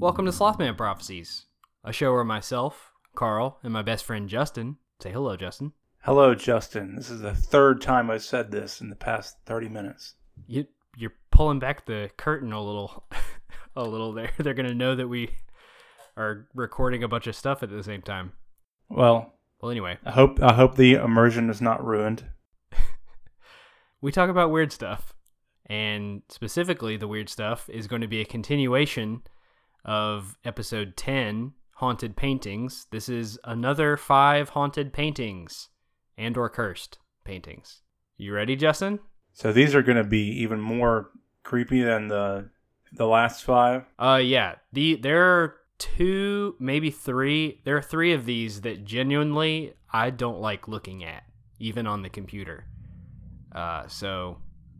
Welcome to Slothman Prophecies, a show where myself, Carl, and my best friend Justin, say hello, Justin. Hello, Justin. This is the third time I've said this in the past 30 minutes. You're pulling back the curtain a little, a little there. They're going to know that we are recording a bunch of stuff at the same time. Well, anyway. I hope the immersion is not ruined. We talk about weird stuff, and specifically the weird stuff is going to be a continuation of episode 10, Haunted Paintings. This is another 5 haunted paintings and or cursed paintings. You ready, Justin? So these are going to be even more creepy than the last 5? Yeah. There are 2, maybe 3. There are 3 of these that genuinely I don't like looking at, even on the computer. Got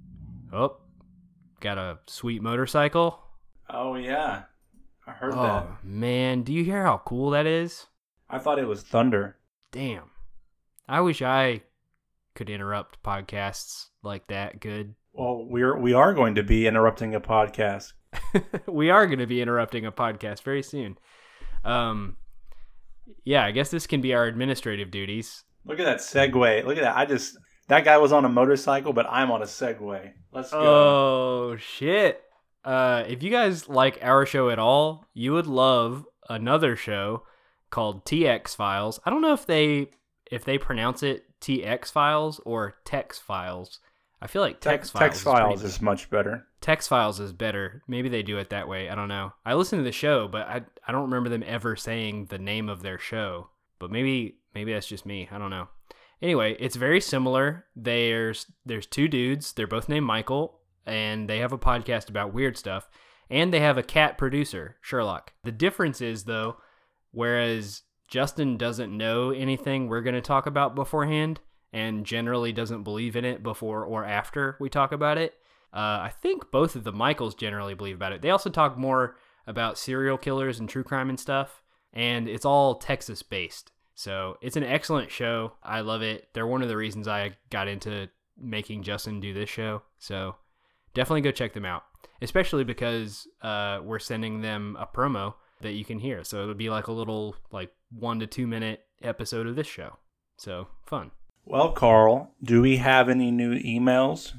a sweet motorcycle. Oh, yeah. I heard that. Oh, man. Do you hear how cool that is? I thought it was thunder. Damn. I wish I could interrupt podcasts like that good. Well, we are going to be interrupting a podcast. We are going to be interrupting a podcast very soon. Yeah, I guess this can be our administrative duties. Look at that segue. Look at that. That guy was on a motorcycle, but I'm on a Segway. Let's go. Oh, shit. If you guys like our show at all, you would love another show called TX Files. I don't know if they pronounce it TX Files or Tex Files. I feel like Tex Files is much better. Tex Files is better. Maybe they do it that way. I don't know. I listen to the show, but I don't remember them ever saying the name of their show. But maybe that's just me. I don't know. Anyway, it's very similar. There's 2 dudes. They're both named Michael, and they have a podcast about weird stuff. And they have a cat producer, Sherlock. The difference is, though, whereas Justin doesn't know anything we're going to talk about beforehand and generally doesn't believe in it before or after we talk about it, I think both of the Michaels generally believe about it. They also talk more about serial killers and true crime and stuff, and it's all Texas-based. So it's an excellent show. I love it. They're one of the reasons I got into making Justin do this show. So definitely go check them out, especially because we're sending them a promo that you can hear. So it'll be like a little 1 to 2 minute episode of this show. So fun. Well, Carl, do we have any new emails?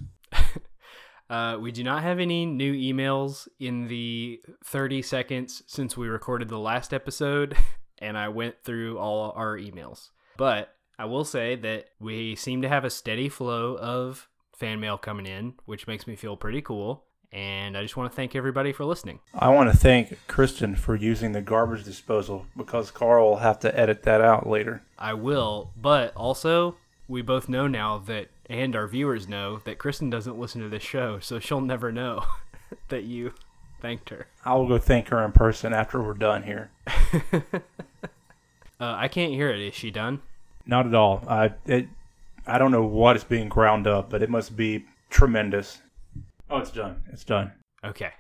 We do not have any new emails in the 30 seconds since we recorded the last episode, and I went through all our emails. But I will say that we seem to have a steady flow of fan mail coming in, which makes me feel pretty cool. And I just want to thank everybody for listening. I want to thank Kristen for using the garbage disposal because Carl will have to edit that out later. I will, but also we both know now that, and our viewers know, that Kristen doesn't listen to this show, so she'll never know that you thanked her. I'll go thank her in person after we're done here. I can't hear it. Is she done? Not at all. I don't know what is being ground up, but it must be tremendous. Oh, it's done. It's done. Okay.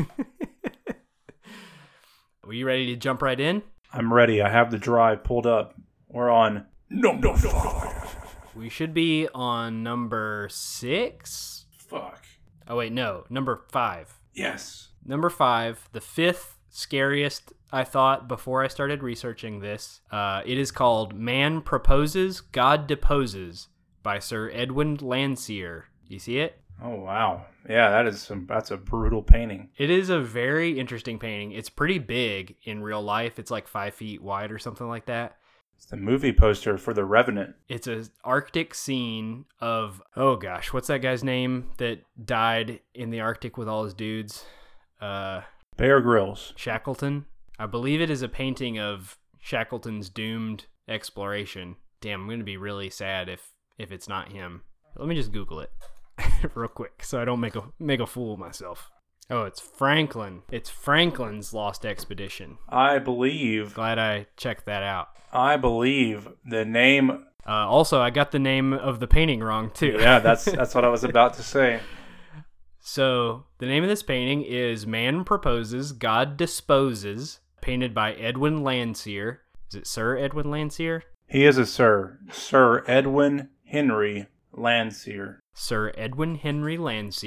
Were you ready to jump right in? I'm ready. I have the drive pulled up. We're on number 5. We should be on number 6. Fuck. Oh, wait, no. Number 5. Yes. Number 5, the 5th scariest, I thought, before I started researching this. It is called Man Proposes, God Deposes by Sir Edwin Landseer. You see it? Oh, wow. Yeah, that's a brutal painting. It is a very interesting painting. It's pretty big in real life. It's like 5 feet wide or something like that. It's the movie poster for The Revenant. It's an Arctic scene of, oh gosh, what's that guy's name that died in the Arctic with all his dudes? Bear Grylls. Shackleton. I believe it is a painting of Shackleton's doomed exploration. Damn, I'm going to be really sad if it's not him. Let me just Google it real quick so I don't make a fool of myself. Oh, it's Franklin. It's Franklin's Lost Expedition. I believe. Glad I checked that out. I believe the name. Also, I got the name of the painting wrong too. Yeah, that's what I was about to say. So the name of this painting is Man Proposes, God Disposes, painted by Edwin Landseer. Is it Sir Edwin Landseer? He is a sir. Sir Edwin Henry Landseer. Sir Edwin Henry Landseer.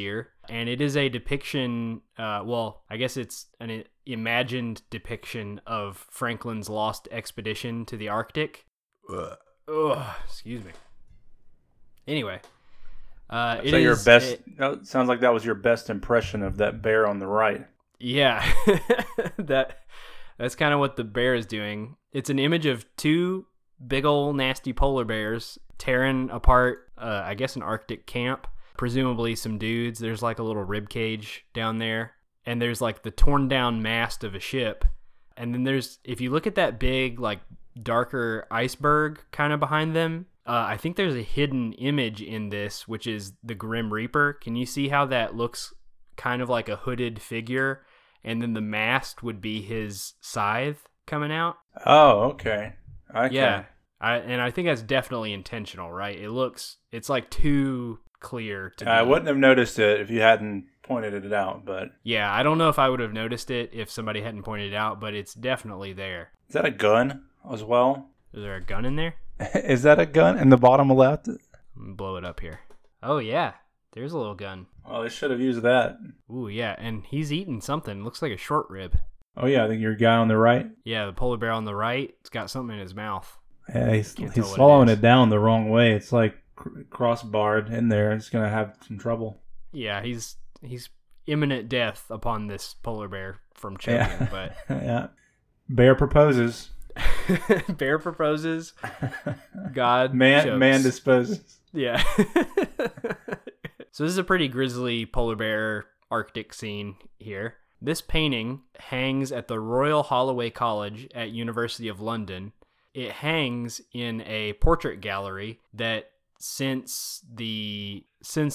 And it is a depiction, well, I guess it's an imagined depiction of Franklin's lost expedition to the Arctic. Ugh, excuse me. Anyway. So sounds like that was your best impression of that bear on the right. Yeah, that's kind of what the bear is doing. It's an image of two big old nasty polar bears tearing apart, I guess, an Arctic camp. Presumably some dudes. There's like a little rib cage down there, and there's like the torn down mast of a ship. And then there's, if you look at that big, like darker iceberg kind of behind them, I think there's a hidden image in this, which is the Grim Reaper. Can you see how that looks kind of like a hooded figure? And then the mast would be his scythe coming out. Oh, okay. Yeah. I think that's definitely intentional, right? It's like too clear to I wouldn't have noticed it if you hadn't pointed it out, but... Yeah, I don't know if I would have noticed it if somebody hadn't pointed it out, but it's definitely there. Is that a gun as well? Is there a gun in there? Is that a gun in the bottom left? I'm gonna blow it up here. Oh, yeah. There's a little gun. Oh, they should have used that. Ooh, yeah, and he's eating something. Looks like a short rib. Oh, yeah, I think your guy on the right. Yeah, the polar bear on the right, it's got something in his mouth. Yeah, he's swallowing it down the wrong way. It's like crossbarred in there. It's going to have some trouble. Yeah, he's imminent death upon this polar bear from choking, but... Yeah. Bear proposes. Bear proposes. God chokes. Man disposes. Yeah. So this is a pretty grisly polar bear Arctic scene here. This painting hangs at the Royal Holloway College at University of London. It hangs in a portrait gallery that since the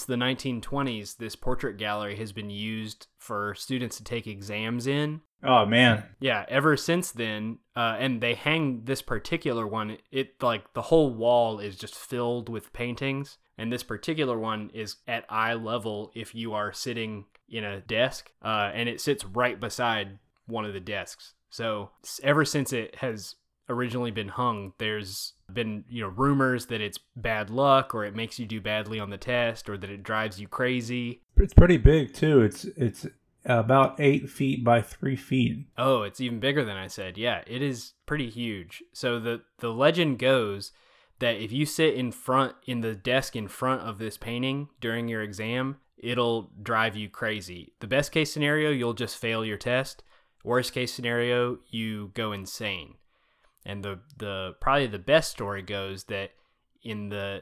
1920s, this portrait gallery has been used for students to take exams in. Oh, man. Yeah, ever since then, and they hang this particular one, it like the whole wall is just filled with paintings, and this particular one is at eye level if you are sitting in a desk, and it sits right beside one of the desks. So ever since it has originally been hung, there's been, rumors that it's bad luck, or it makes you do badly on the test, or that it drives you crazy. It's pretty big too. It's about 8 feet by 3 feet. Oh, it's even bigger than I said. Yeah, it is pretty huge. So the legend goes that if you sit in the desk in front of this painting during your exam, it'll drive you crazy. The best case scenario, you'll just fail your test. Worst case scenario, you go insane. And the probably the best story goes that in the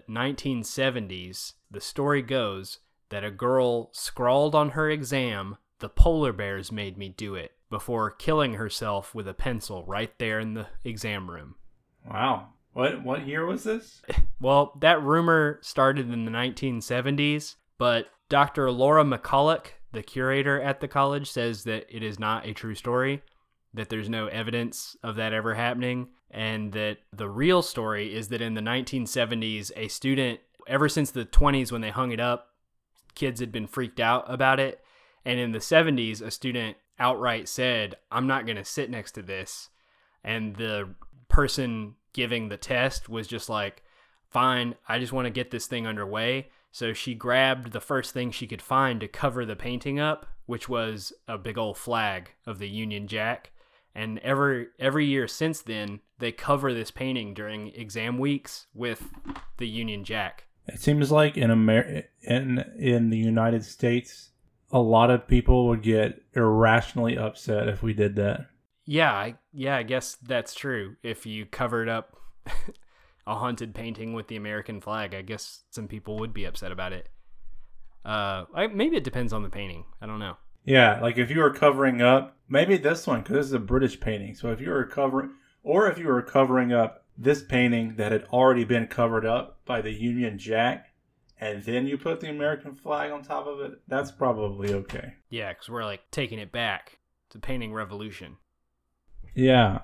1970s, the story goes that a girl scrawled on her exam, "The polar bears made me do it," before killing herself with a pencil right there in the exam room. Wow. What year was this? Well, that rumor started in the 1970s, but Dr. Laura McCulloch, the curator at the college, says that it is not a true story, that there's no evidence of that ever happening, and that the real story is that in the 1970s, a student, ever since the 20s when they hung it up, kids had been freaked out about it, and in the 70s, a student outright said, "I'm not going to sit next to this," and the person giving the test was just like, "Fine, I just want to get this thing underway." So she grabbed the first thing she could find to cover the painting up, which was a big old flag of the Union Jack. And every year since then, they cover this painting during exam weeks with the Union Jack. It seems like in the United States, a lot of people would get irrationally upset if we did that. Yeah, I guess that's true. If you covered up a haunted painting with the American flag, I guess some people would be upset about it. Maybe it depends on the painting. I don't know. Yeah, like if you were covering up, maybe this one, because this is a British painting. So if you were covering up this painting that had already been covered up by the Union Jack, and then you put the American flag on top of it, that's probably okay. Yeah, because we're like taking it back to painting revolution. Yeah.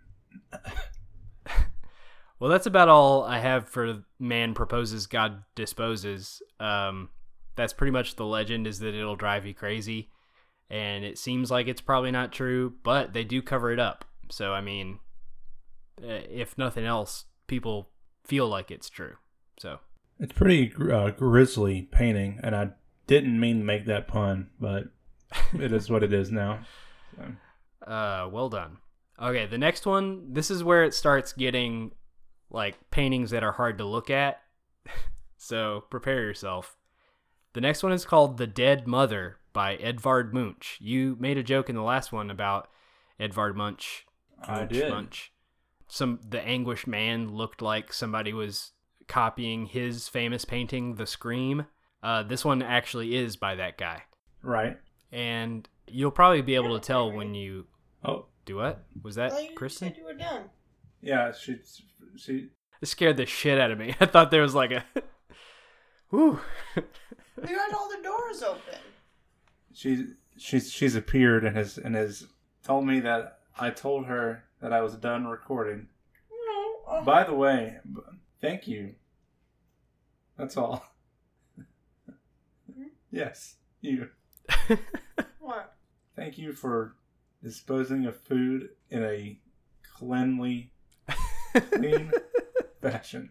Well, that's about all I have for Man Proposes, God Disposes. That's pretty much the legend, is that it'll drive you crazy. And it seems like it's probably not true, but they do cover it up. So, I mean, if nothing else, people feel like it's true. So it's pretty grisly painting, and didn't mean to make that pun, but it is what it is now. So. Well done. Okay, the next one, this is where it starts getting like paintings that are hard to look at. So prepare yourself. The next one is called The Dead Mother by Edvard Munch. You made a joke in the last one about Edvard Munch. I did. Munch. The anguished man looked like somebody was copying his famous painting, The Scream. This one actually is by that guy. Right. And you'll probably be able to tell when you... Oh. Do what? Was that Kristen? You said you were done. Yeah, she... It scared the shit out of me. I thought there was like a... Whew. You had all the doors open. She's appeared and has told me that I told her that I was done recording. No. By the way, thank you. That's all. Yes, you. What? Thank you for disposing of food in a clean fashion.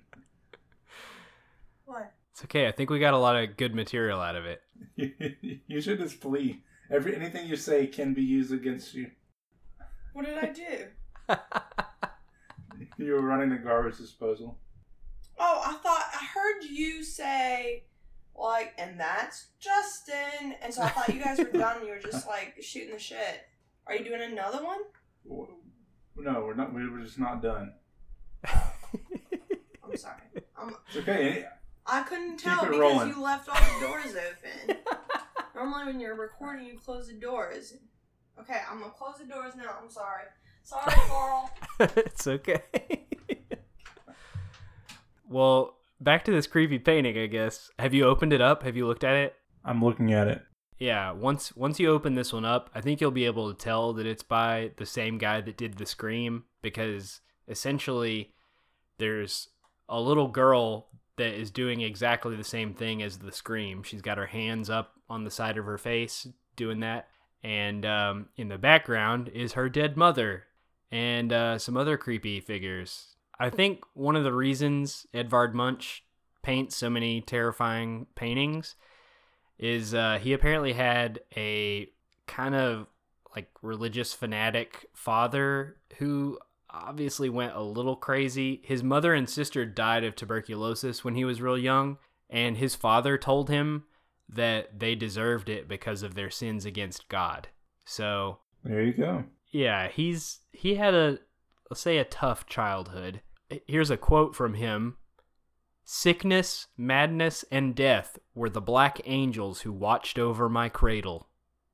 What? It's okay. I think we got a lot of good material out of it. You should just flee. Anything you say can be used against you. What did I do? You were running the garbage disposal. Oh, I heard you say, like, and that's Justin. And so I thought you guys were done. You were just, like, shooting the shit. Are you doing another one? No, we're not. We were just not done. I'm sorry. It's okay. I couldn't tell because rolling. You left all the doors open. Normally when you're recording, you close the doors. Okay, I'm going to close the doors now. I'm sorry. Sorry, Carl. It's okay. Well, back to this creepy painting, I guess. Have you opened it up? Have you looked at it? I'm looking at it. Yeah, once you open this one up, I think you'll be able to tell that it's by the same guy that did The Scream, because essentially there's a little girl that is doing exactly the same thing as The Scream. She's got her hands up on the side of her face doing that, and in the background is her dead mother and some other creepy figures. I think one of the reasons Edvard Munch paints so many terrifying paintings is he apparently had a kind of like religious fanatic father who obviously went a little crazy. His mother and sister died of tuberculosis when he was real young, and his father told him that they deserved it because of their sins against God. So there you go. Yeah, he had let's say a tough childhood. Here's a quote from him. "Sickness, madness, and death were the black angels who watched over my cradle."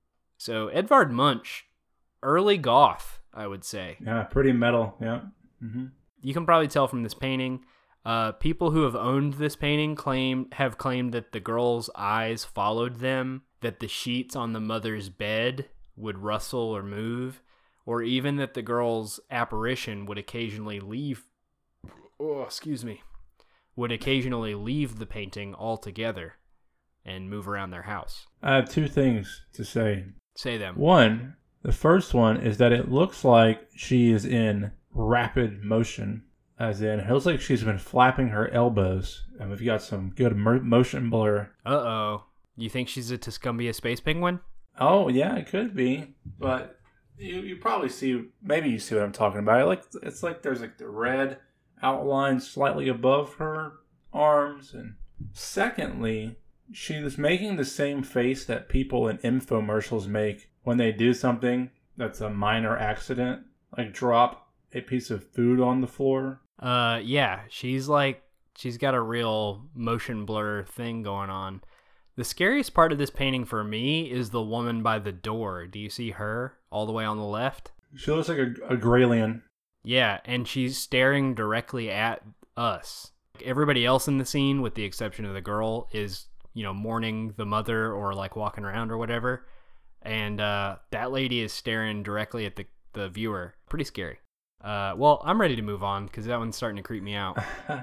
So Edvard Munch, early goth, I would say. Yeah, pretty metal. Yeah. Mm-hmm. You can probably tell from this painting. People who have owned this painting have claimed that the girl's eyes followed them, that the sheets on the mother's bed would rustle or move, or even that the girl's apparition would occasionally leave. Oh, excuse me. Would occasionally leave the painting altogether and move around their house. I have two things to say. Say them. One, the first one is that it looks like she is in rapid motion, as in, it looks like she's been flapping her elbows, and we've got some good motion blur. Uh-oh. You think she's a Tuscumbia space penguin? Oh, yeah, it could be, but you probably see, maybe you see what I'm talking about. It's like there's like the red outline slightly above her arms. And secondly, she was making the same face that people in infomercials make when they do something that's a minor accident, like drop a piece of food on the floor. Yeah, she's got a real motion blur thing going on. The scariest part of this painting for me is the woman by the door. Do you see her all the way on the left? She looks like a Gralien. Yeah, and she's staring directly at us. Everybody else in the scene, with the exception of the girl, is, mourning the mother or like walking around or whatever. And that lady is staring directly at the viewer. Pretty scary. Well, I'm ready to move on because that one's starting to creep me out.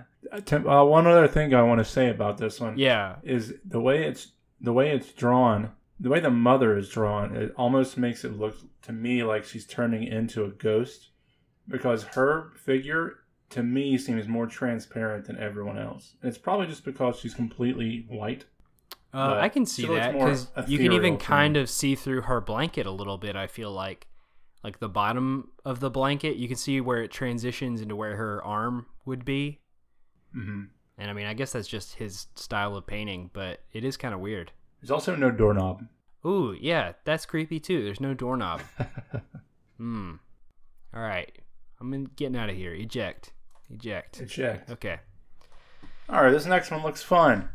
One other thing I want to say about this one, yeah, is the way it's drawn, the way the mother is drawn. It almost makes it look to me like she's turning into a ghost, because her figure to me seems more transparent than everyone else. And it's probably just because she's completely white. I can see she looks that more because you can even ethereal to kind me. of see through her blanket a little bit. I feel like the bottom of the blanket, you can see where it transitions into where her arm would be. Mm-hmm. And I mean, I guess that's just his style of painting, but it is kind of weird. There's also no doorknob. Ooh, yeah, that's creepy too. There's no doorknob. All right, getting out of here. Eject. Eject. Okay. All right, this next one looks fun.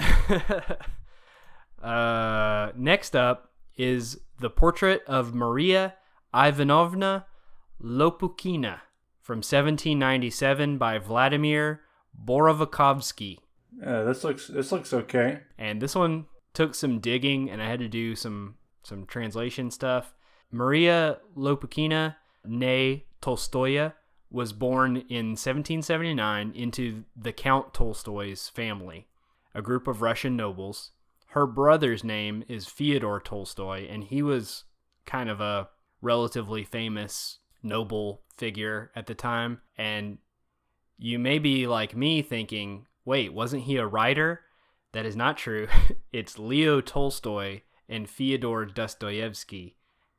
Next up is the portrait of Maria Ivanovna Lopukina from 1797 by Vladimir Borovikovsky. This looks okay. And this one took some digging, and I had to do some translation stuff. Maria Lopukina, née Tolstoya, was born in 1779 into the Count Tolstoy's family, a group of Russian nobles. Her brother's name is Fyodor Tolstoy, and he was kind of a relatively famous noble figure at the time. And you may be like me thinking, wait, wasn't he a writer? That is not true. It's Leo Tolstoy and Fyodor Dostoevsky.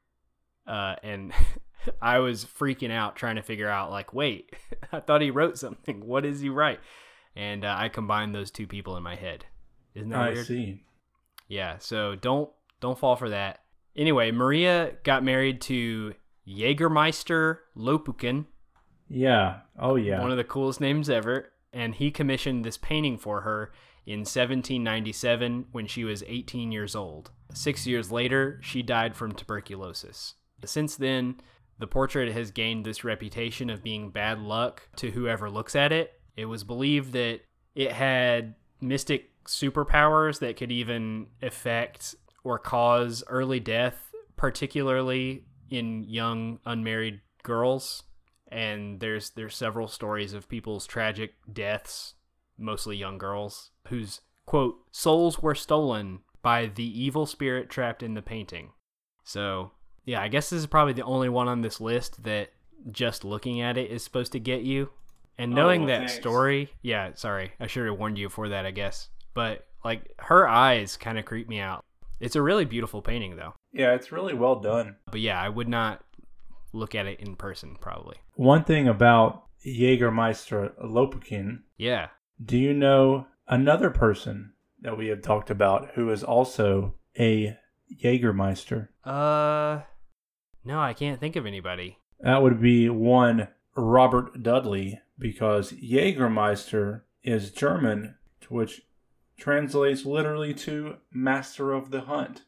And I was freaking out trying to figure out, like, wait, I thought he wrote something. What does he write? And I combined those two people in my head. Isn't that weird? I see. Yeah, so don't fall for that. Anyway, Maria got married to Jägermeister Lopukin. Yeah. Oh, yeah. One of the coolest names ever. And he commissioned this painting for her in 1797 when she was 18 years old. 6 years later, she died from tuberculosis. Since then, the portrait has gained this reputation of being bad luck to whoever looks at it. It was believed that it had mystic superpowers that could even affect or cause early death, particularly in young unmarried girls. And there's several stories of people's tragic deaths, mostly young girls, whose, quote, souls were stolen by the evil spirit trapped in the painting. So, yeah, I guess this is probably the only one on this list that just looking at it is supposed to get you. And knowing that thanks. story, yeah, sorry, I should have warned you for that, I guess. But, like, her eyes kind of creep me out. It's a really beautiful painting, though. Yeah, it's really well done. But yeah, I would not look at it in person, probably. One thing about Jägermeister Lopukin, Yeah. do you know another person that we have talked about who is also a Jägermeister? No, I can't think of anybody. That would be one Robert Dudley, because Jägermeister is German, which translates literally to Master of the Hunt.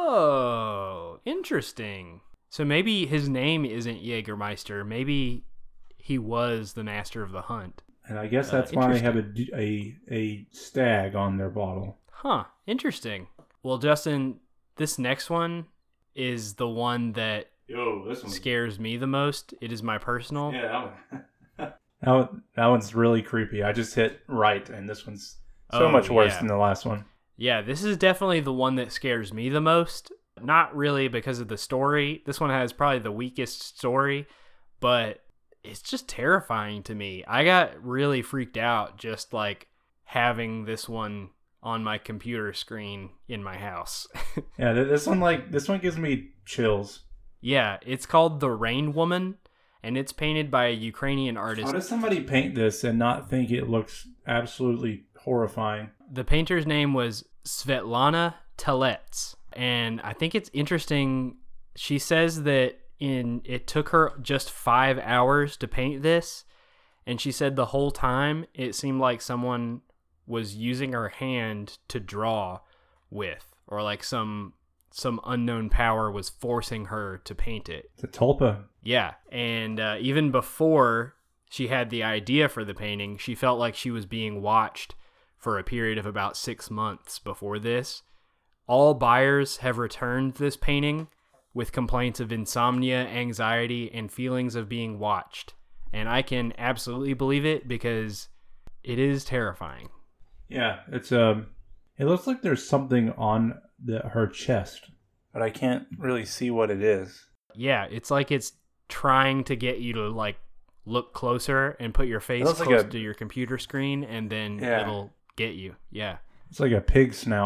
Oh, interesting. So maybe his name isn't Jägermeister. Maybe he was the Master of the Hunt. And I guess that's why they have a stag on their bottle. Huh, interesting. Well, Justin, this next one is the one that This scares me the most. It is my personal. Yeah, that one's really creepy. I just hit right, and this one's so much worse than the last one. Yeah, this is definitely the one that scares me the most. Not really because of the story. This one has probably the weakest story, but it's just terrifying to me. I got really freaked out just like having this one on my computer screen in my house. Yeah, this one gives me chills. Yeah, it's called The Rain Woman, and it's painted by a Ukrainian artist. How does somebody paint this and not think it looks absolutely horrifying? The painter's name was Svetlana Telets, and I think it's interesting. She says that it took her just 5 hours to paint this, and she said the whole time it seemed like someone was using her hand to draw with, or like some unknown power was forcing her to paint it. It's a tulpa. Yeah, and even before she had the idea for the painting, she felt like she was being watched for a period of about 6 months before this. All buyers have returned this painting with complaints of insomnia, anxiety, and feelings of being watched. And I can absolutely believe it because it is terrifying. Yeah, it looks like there's something on her chest, but I can't really see what it is. Yeah, it's like it's trying to get you to like look closer and put your face looks close like to your computer screen, and then it'll get you. Yeah. It's like a pig snout.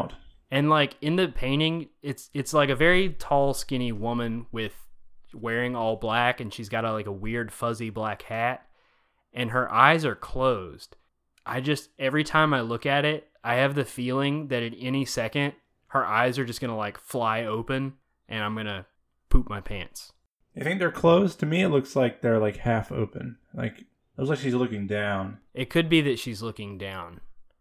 And like in the painting, it's like a very tall, skinny woman with wearing all black, and she's got like a weird fuzzy black hat, and her eyes are closed. Every time I look at it, I have the feeling that at any second her eyes are just gonna like fly open and I'm gonna poop my pants. You think they're closed? To me, it looks like they're like half open. Like, it looks like she's looking down. It could be that she's looking down.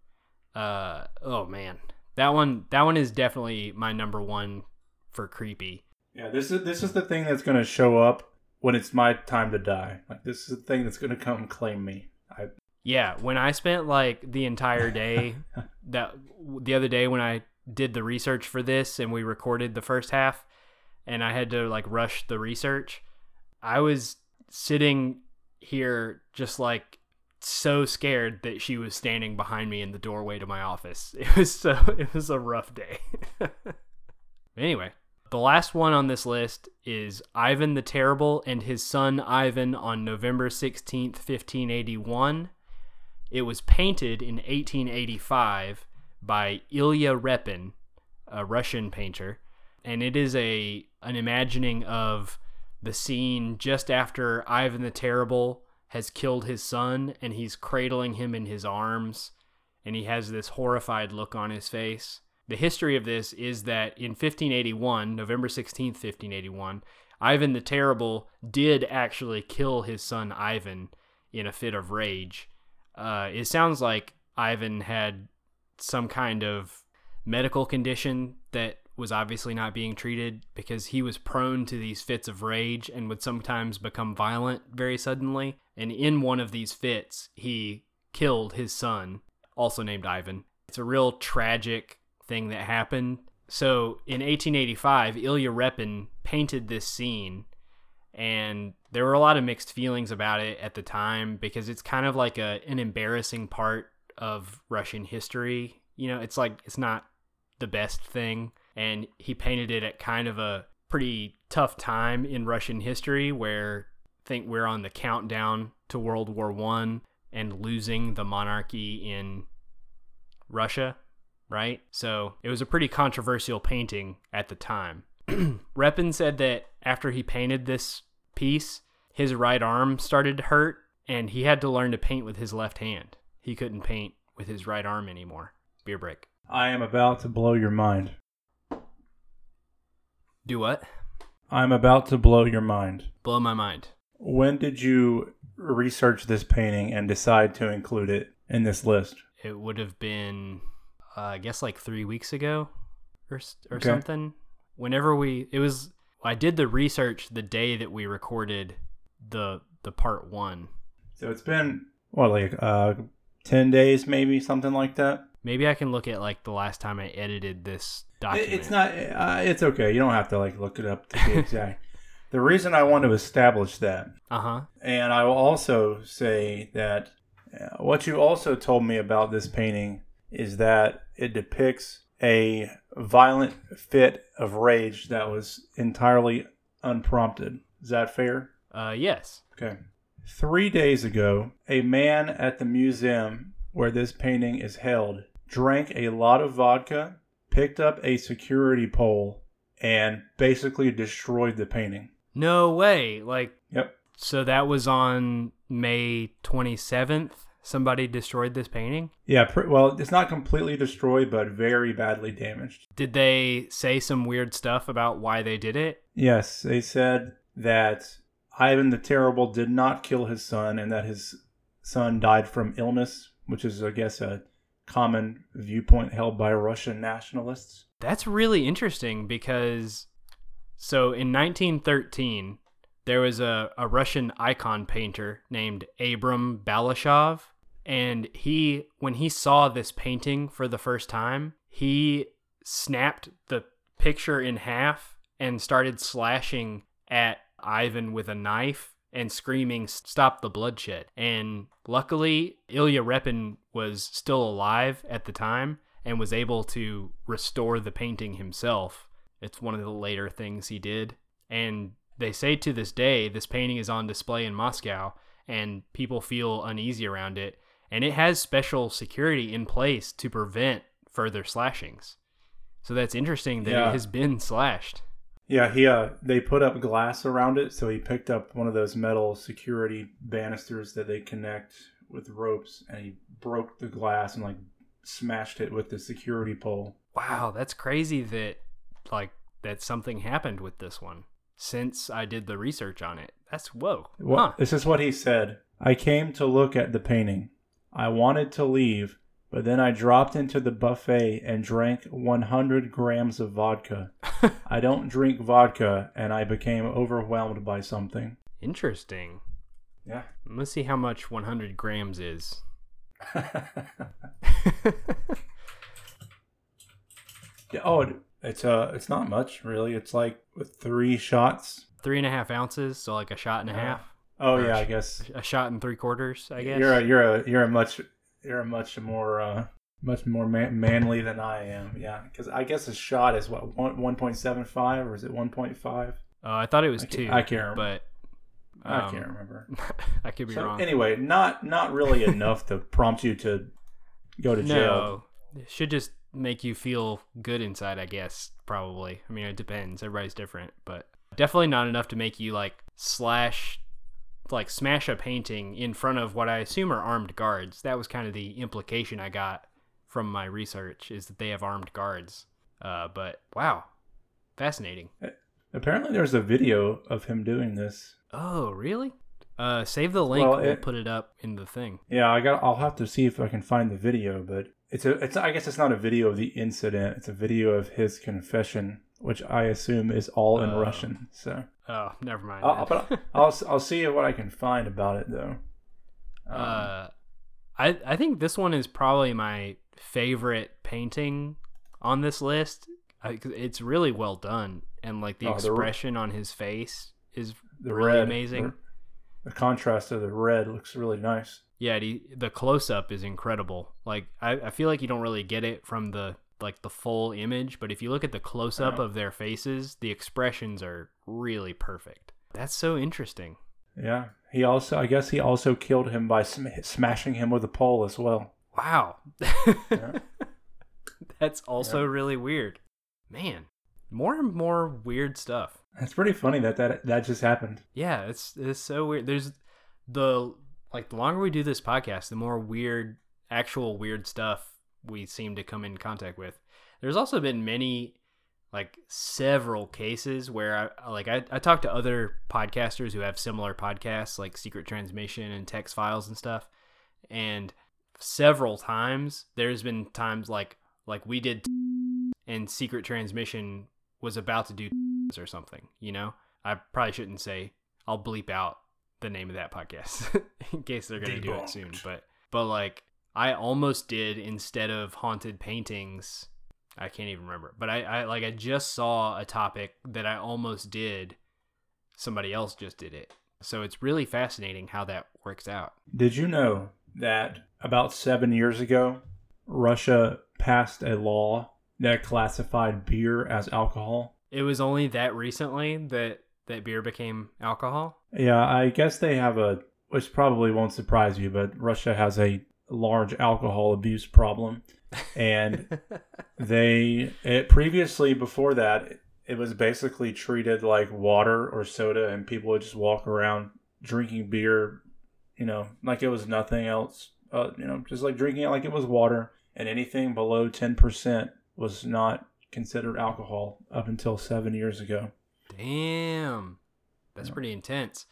Oh man, that one is definitely my number one for creepy. Yeah, this is the thing that's gonna show up when it's my time to die. Like, this is the thing that's gonna come claim me. Yeah, when I spent like the entire day the other day when I did the research for this and we recorded the first half and I had to like rush the research, I was sitting here just like so scared that she was standing behind me in the doorway to my office. It was a rough day. Anyway, the last one on this list is Ivan the Terrible and his son Ivan on November 16th, 1581. It was painted in 1885 by Ilya Repin, a Russian painter, and it is an imagining of the scene just after Ivan the Terrible has killed his son and he's cradling him in his arms, and he has this horrified look on his face. The history of this is that in 1581, November 16th, 1581, Ivan the Terrible did actually kill his son Ivan in a fit of rage. It sounds like Ivan had some kind of medical condition that was obviously not being treated, because he was prone to these fits of rage and would sometimes become violent very suddenly. And in one of these fits, he killed his son, also named Ivan. It's a real tragic thing that happened. So in 1885, Ilya Repin painted this scene, and there were a lot of mixed feelings about it at the time because it's kind of like an embarrassing part of Russian history. You know, it's like, it's not the best thing. And he painted it at kind of a pretty tough time in Russian history where I think we're on the countdown to World War I and losing the monarchy in Russia, right? So it was a pretty controversial painting at the time. Repin said that after he painted this piece, his right arm started to hurt, and he had to learn to paint with his left hand. He couldn't paint with his right arm anymore. Beer break. I am about to blow your mind. Do what? I'm about to blow your mind. Blow my mind. When did you research this painting and decide to include it in this list? It would have been, I guess, like 3 weeks ago or Okay. something. I did the research the day that we recorded the part one. So it's been, what, like 10 days maybe, something like that? Maybe I can look at like the last time I edited this document. It's not, it's okay. You don't have to like look it up to be exact. The reason I want to establish that, and I will also say that what you also told me about this painting is that it depicts a violent fit of rage that was entirely unprompted. Is that fair? Yes. Okay. 3 days ago, a man at the museum where this painting is held drank a lot of vodka, picked up a security pole, and basically destroyed the painting. No way. Like, Yep. so that was on May 27th. Somebody destroyed this painting? Yeah, well, it's not completely destroyed, but very badly damaged. Did they say some weird stuff about why they did it? Yes, they said that Ivan the Terrible did not kill his son and that his son died from illness, which is, I guess, a common viewpoint held by Russian nationalists. That's really interesting because, so in 1913, there was a Russian icon painter named Abram Balashov, and when he saw this painting for the first time, he snapped the picture in half and started slashing at Ivan with a knife and screaming, "Stop the bloodshed." And luckily, Ilya Repin was still alive at the time and was able to restore the painting himself. It's one of the later things he did. And they say to this day, this painting is on display in Moscow, and people feel uneasy around it. And it has special security in place to prevent further slashings. So that's interesting that Yeah. it has been slashed. Yeah, they put up glass around it, so he picked up one of those metal security banisters that they connect with ropes, and he broke the glass and like smashed it with the security pole. Wow, that's crazy that something happened with this one since I did the research on it. That's whoa. Well, Huh. this is what he said. I came to look at the painting. I wanted to leave, but then I dropped into the buffet and drank 100 grams of vodka. I don't drink vodka, and I became overwhelmed by something. Interesting. Yeah. Let's see how much 100 grams is. Yeah, oh, it's not much really. It's like with 3 shots. 3.5 ounces, so like a shot and a half. Oh Or yeah, I guess a shot and 3/4, I guess. you're a much more manly than I am. Yeah, because I guess a shot is what 1.75 or is it 1.5? I thought it was 2. I can't remember. But I can't remember. I could be So wrong. anyway, not really enough to prompt you to go to jail. No, it should just make you feel good inside, I guess. Probably. I mean, it depends. Everybody's different, but definitely not enough to make you smash a painting in front of what I assume are armed guards. That was kind of the implication I got from my research, is that they have armed guards. But wow, fascinating. Apparently, there's a video of him doing this. Oh, really? Save the link. Well, We'll put it up in the thing. Yeah, I'll have to see if I can find the video, but I guess it's not a video of the incident. It's a video of his confession, which I assume is all in Russian. So Oh, never mind. but I'll see what I can find about it though. I think this one is probably my favorite painting on this list. It's really well done, and the expression on his face is really amazing. The contrast of the red looks really nice. Yeah, the close up is incredible. I feel like you don't really get it from the full image, but if you look at the close up of their faces, the expressions are really perfect. That's so interesting. Yeah, I guess he also killed him by smashing him with a pole as well. Wow. Yeah. That's also really weird. Man, more and more weird stuff. It's pretty funny that just happened. Yeah, it's so weird. There's the longer we do this podcast, the more actual weird stuff we seem to come in contact with. There's also been several cases where I talk to other podcasters who have similar podcasts like Secret Transmission and Text Files and stuff, and several times there's been times like we did and Secret Transmission was about to do or something, I probably shouldn't say. I'll bleep out the name of that podcast in case they're going to do it soon, but I almost did, instead of haunted paintings, I can't even remember, but I just saw a topic that I almost did. Somebody else just did it. So it's really fascinating how that works out. Did you know that about 7 years ago, Russia passed a law that classified beer as alcohol? It was only that recently that beer became alcohol? Yeah, I guess they have which probably won't surprise you, but Russia has a large alcohol abuse problem. And previously, before that, it was basically treated like water or soda, and people would just walk around drinking beer, like it was nothing else, just like drinking it like it was water. And anything below 10% was not considered alcohol up until 7 years ago. Damn. That's pretty intense.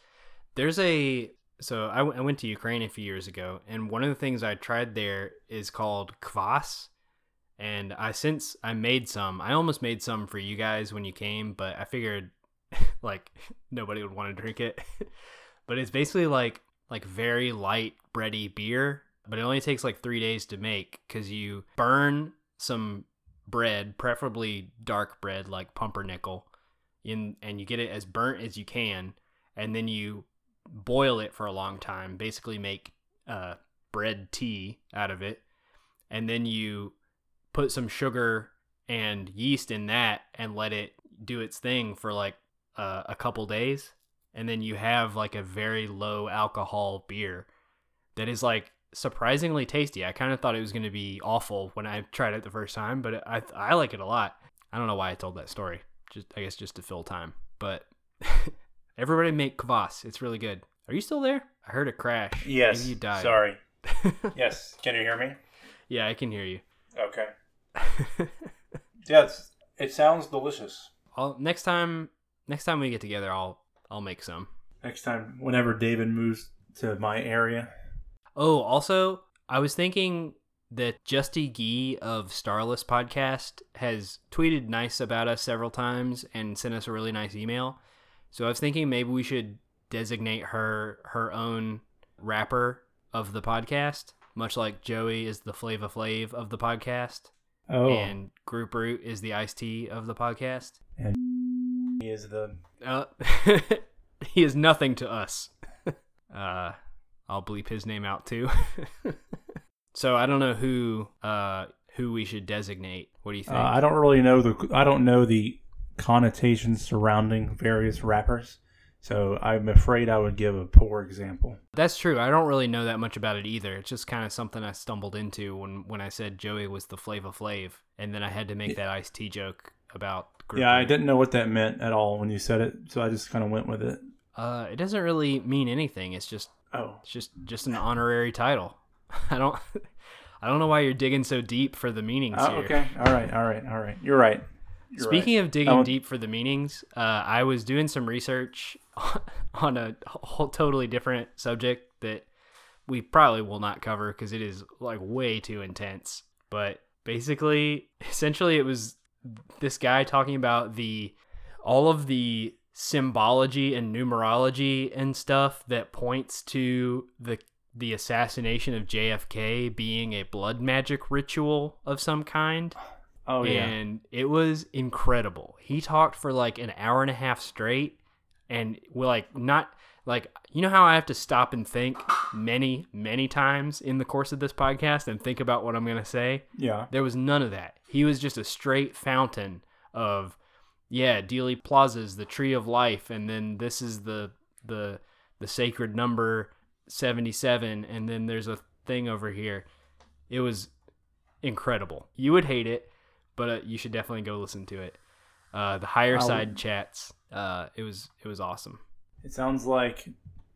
So I went to Ukraine a few years ago, and one of the things I tried there is called kvass. And I made some. I almost made some for you guys when you came, but I figured nobody would want to drink it. But it's basically like very light bready beer, but it only takes 3 days to make, because you burn some bread, preferably dark bread like pumpernickel, and you get it as burnt as you can, and then you boil it for a long time, basically make bread tea out of it, and then you put some sugar and yeast in that and let it do its thing for a couple days, and then you have a very low alcohol beer that is surprisingly tasty. I kind of thought it was going to be awful when I tried it the first time, but I like it a lot. I don't know why I told that story. I guess just to fill time. But everybody make kvass. It's really good. Are you still there? I heard a crash. Yes. Maybe you died. Sorry. Yes. Can you hear me? Yeah, I can hear you. Okay. Yes. It sounds delicious. Next time we get together, I'll make some. Next time, whenever David moves to my area. Oh, also, I was thinking that Justy Gee of Starless Podcast has tweeted nice about us several times and sent us a really nice email. So I was thinking maybe we should designate her own rapper of the podcast, much like Joey is the Flava Flav of the podcast. Oh. And Group Root is the Ice-T of the podcast. And he is the... he is nothing to us. I'll bleep his name out too. So I don't know who we should designate. What do you think? I don't really know the connotations surrounding various rappers, so I'm afraid I would give a poor example. That's true. I don't really know that much about it either. It's just kind of something I stumbled into when I said Joey was the Flava Flav, and then I had to make that Ice-T joke about Group Root. I didn't know what that meant at all when you said it, so I just kind of went with it. It doesn't really mean anything. It's just just an honorary title. I don't know why you're digging so deep for the meanings here. Okay. All right. You're right. Speaking of digging deep for the meanings, I was doing some research on a whole totally different subject that we probably will not cover because it is like way too intense. But essentially, it was this guy talking about all of the symbology and numerology and stuff that points to the assassination of JFK being a blood magic ritual of some kind. Oh, yeah. And it was incredible. He talked for like an hour and a half straight, and we're not you know how I have to stop and think many, many times in the course of this podcast and think about what I'm going to say? Yeah. There was none of that. He was just a straight fountain of, Dealey Plaza's the tree of life, and then this is the sacred number 77, and then there's a thing over here. It was incredible. You would hate it, but you should definitely go listen to it. The Higher Side chats. It was awesome. It sounds like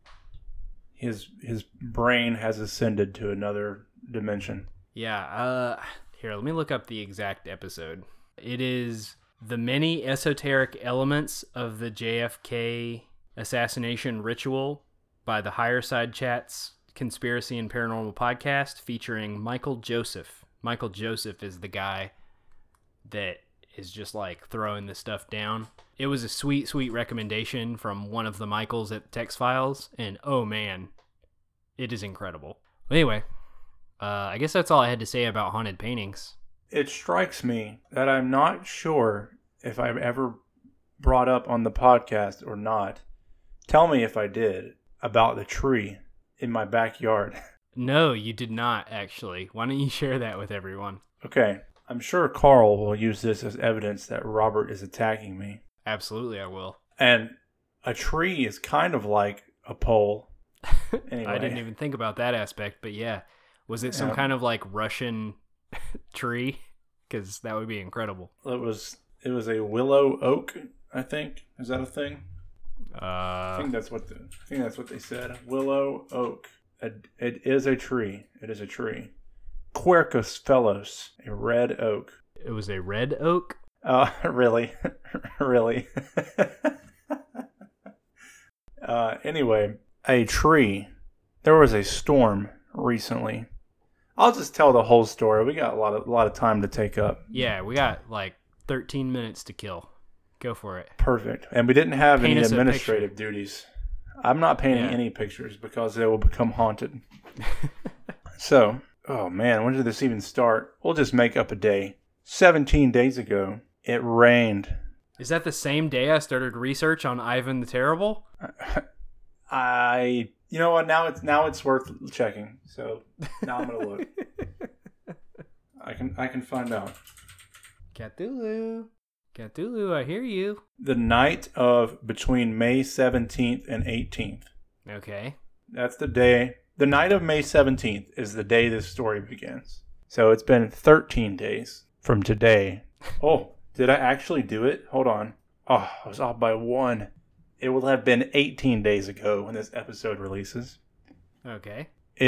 his brain has ascended to another dimension. Yeah. Here, let me look up the exact episode. It is The Many Esoteric Elements of the JFK Assassination Ritual by the Higher Side Chats Conspiracy and Paranormal Podcast, featuring Michael Joseph. Michael Joseph is the guy that is just like throwing this stuff down. It was a sweet, sweet recommendation from one of the Michaels at Text Files, and oh man, it is incredible. Anyway, I guess that's all I had to say about haunted paintings. It strikes me that I'm not sure if I've ever brought up on the podcast or not. Tell me if I did, about the tree in my backyard. No, you did not, actually. Why don't you share that with everyone? Okay, I'm sure Carl will use this as evidence that Robert is attacking me. Absolutely, I will. And a tree is kind of like a pole. Anyway. I didn't even think about that aspect, but yeah. Was it some kind of like Russian tree? Because that would be incredible. It was a willow oak, I think. Is that a thing? I think that's what they said. Willow oak. It is a tree. It is a tree. Quercus fellows, a red oak. It was a red oak? Really? Really? Anyway, a tree. There was a storm recently. I'll just tell the whole story. We got a lot of time to take up. Yeah, we got like 13 minutes to kill. Go for it. Perfect. And we didn't have Paint any us a administrative duties. I'm not painting any pictures because they will become haunted. So, oh man, when did this even start? We'll just make up a day. 17 days ago, it rained. Is that the same day I started research on Ivan the Terrible? You know what? Now it's worth checking. So now I'm gonna look. I can find out. Cthulhu, I hear you. The night of between May 17th and 18th. Okay. That's the day. The night of May 17th is the day this story begins. So it's been 13 days from today. Oh, Did I actually do it? Hold on. Oh, I was off by 1. It will have been 18 days ago when this episode releases. Okay.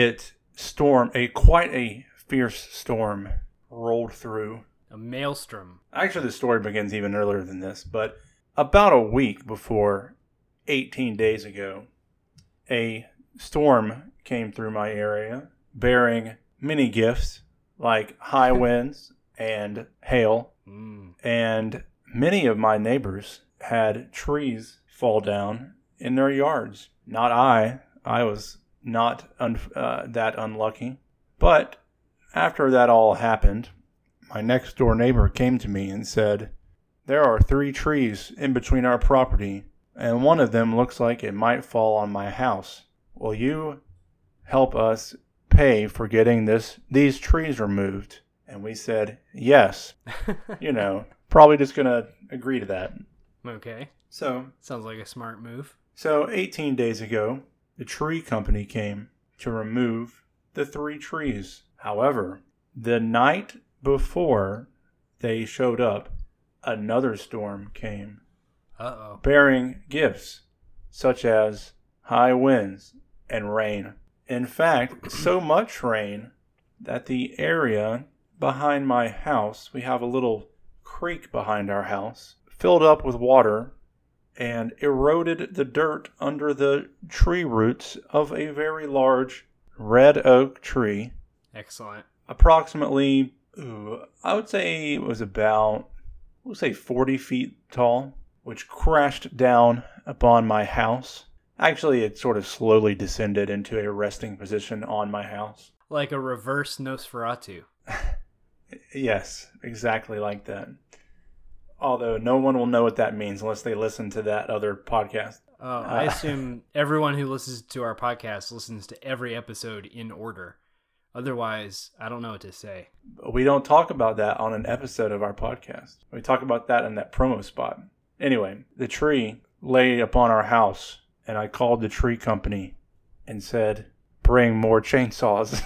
Quite a fierce storm rolled through. A maelstrom. Actually, the story begins even earlier than this, but about a week before 18 days ago, a storm came through my area bearing many gifts like high winds and hail. And many of my neighbors had trees fall down in their yards. Not I. I was not that unlucky. But after that all happened, my next door neighbor came to me and said, "There are 3 trees in between our property, and one of them looks like it might fall on my house. Will you help us pay for getting these trees removed?" And we said, yes. Probably just going to agree to that. Okay. So, sounds like a smart move. So 18 days ago, the tree company came to remove the 3 trees. However, the night before they showed up, another storm came. Uh-oh. Bearing gifts such as high winds and rain. In fact, so much rain that the area behind my house, we have a little creek behind our house, filled up with water and eroded the dirt under the tree roots of a very large red oak tree. Excellent. Approximately, I would say it was about, 40 feet tall, which crashed down upon my house. Actually, it sort of slowly descended into a resting position on my house. Like a reverse Nosferatu. Yes, exactly like that. Although no one will know what that means unless they listen to that other podcast. I assume everyone who listens to our podcast listens to every episode in order. Otherwise, I don't know what to say. We don't talk about that on an episode of our podcast. We talk about that in that promo spot. Anyway, the tree lay upon our house, and I called the tree company and said, "Bring more chainsaws."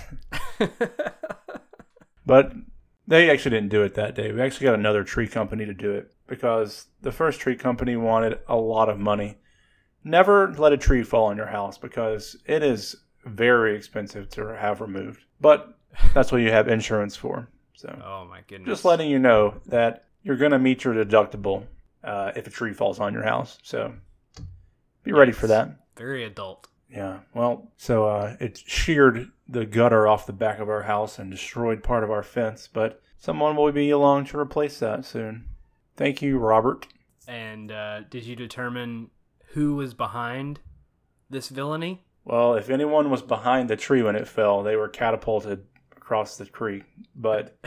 But they actually didn't do it that day. We actually got another tree company to do it because the first tree company wanted a lot of money. Never let a tree fall on your house because it is very expensive to have removed. But that's what you have insurance for. So, oh my goodness. Just letting you know that you're going to meet your deductible if a tree falls on your house. So be ready for that. Very adult. Yeah. Well, so it sheared the gutter off the back of our house and destroyed part of our fence. But someone will be along to replace that soon. Thank you, Robert. And did you determine who was behind this villainy? Well, if anyone was behind the tree when it fell, they were catapulted across the creek. But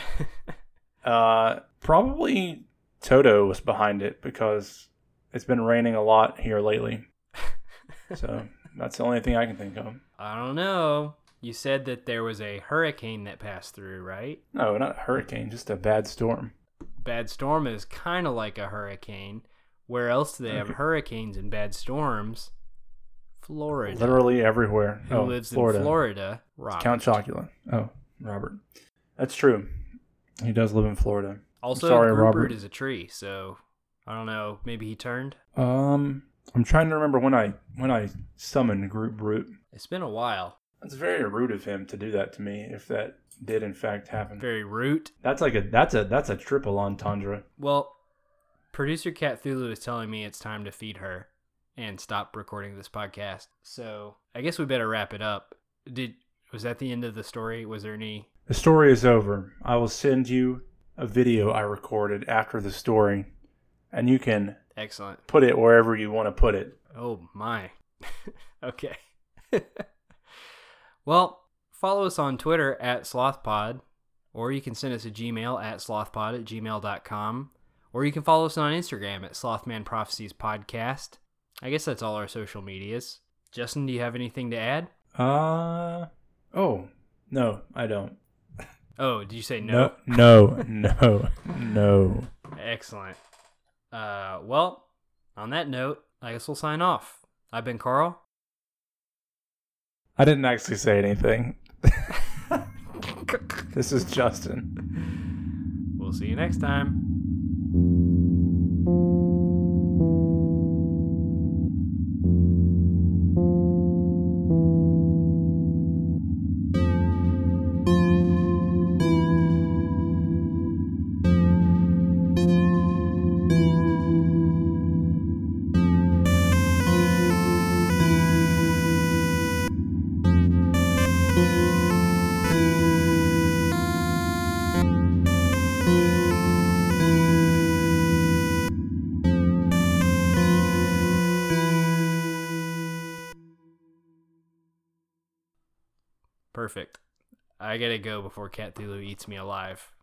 probably Toto was behind it because it's been raining a lot here lately. So that's the only thing I can think of. I don't know. You said that there was a hurricane that passed through, right? No, not a hurricane, just a bad storm. Bad storm is kind of like a hurricane. Where else do they have hurricanes and bad storms? Florida. Literally everywhere. Who lives Florida. in Florida? Robert. Count Chocula. Oh, Robert. That's true. He does live in Florida. Also, sorry, Rupert Robert. is a tree, so I don't know. Maybe he turned? I'm trying to remember when I summoned Groot Brute. It's been a while. It's very rude of him to do that to me if that did in fact happen. Very root. That's a triple entendre. Well, producer Cat Thulu is telling me it's time to feed her and stop recording this podcast. So I guess we better wrap it up. Was that the end of the story? Was there any? The story is over. I will send you a video I recorded after the story, and you can Excellent. put it wherever you want to put it. Oh my. Okay. Well, follow us on Twitter at SlothPod, or you can send us a Gmail at slothpod@gmail.com, or you can follow us on Instagram at Slothman Prophecies Podcast. I guess that's all our social medias. Justin, do you have anything to add? Oh, no, I don't. Oh, did you say no? No. Excellent. Well, on that note, I guess we'll sign off. I've been Carl. I didn't actually say anything. This is Justin. We'll see you next time. Perfect. I gotta go before Cthulhu eats me alive.